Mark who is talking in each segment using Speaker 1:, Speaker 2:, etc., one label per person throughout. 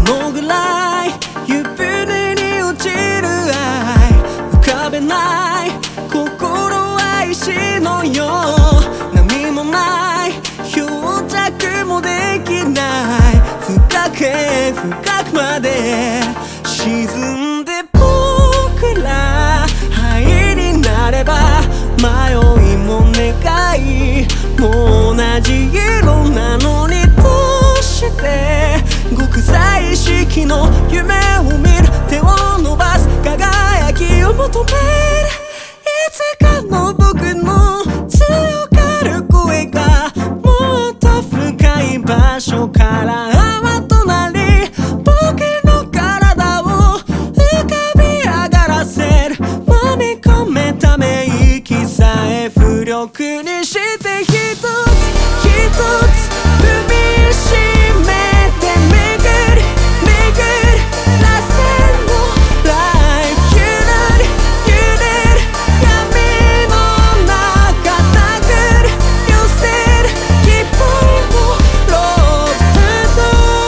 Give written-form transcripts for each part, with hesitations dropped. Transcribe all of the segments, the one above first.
Speaker 1: のぐらい湯船に落ちる愛浮かべない心は石のよう波もない漂着もできない深く深くまで沈んで僕ら灰になれば迷いも願いもう同じ色なのにどうして極彩色の夢を見る手を伸ばす輝きを求めるいつかの僕の強がる声がもっと深い場所から泡となり僕の体を浮かび上がらせる飲み込めため息さえ浮力にして一つ一つ踏みしめて巡り巡らせのライフゆるりゆるり闇の中殴り寄せる希望のロープ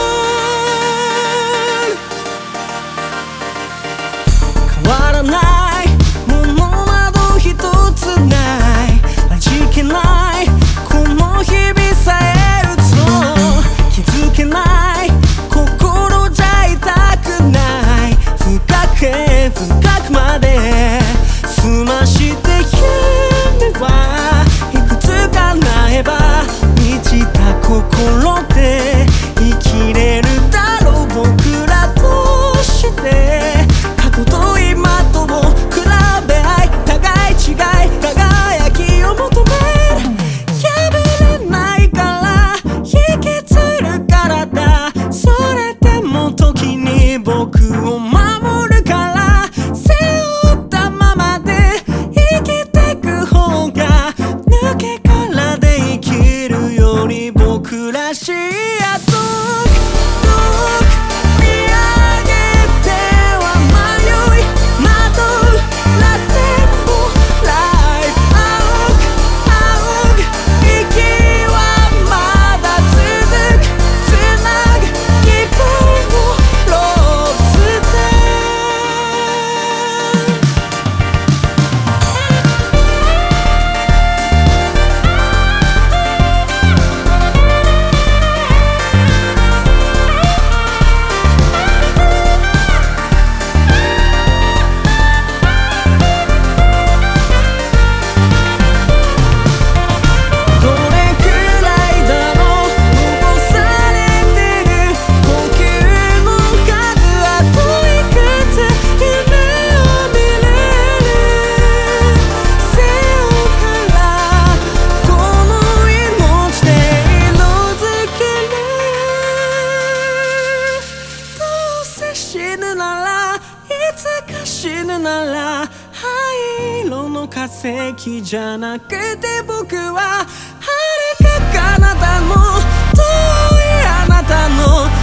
Speaker 1: 変わらないものなど一つない味気ないこの日々さえ打つの気づけない心じゃ痛くない深く深くまで澄まして夢はいくつ叶えば満ちた心で生きれるだろう僕らどうして過去と今とを比べ合い互い違い輝きを求める破れないから引きつるからだそれでも時に僕を守るから背負ったままで生きてく方が抜け殻で生きるより僕らしいあと見上げては迷い惑らせのライフ仰ぐ仰ぐ息はまだ続くつなぐ希望のロープどれくらいだろう残されてる呼吸の数あといくつ夢を見れる背負うからこの命で色づけるどうせ死ぬならいつか死ぬなら灰色の化石じゃなくて僕は遥か彼方の遠いあなたの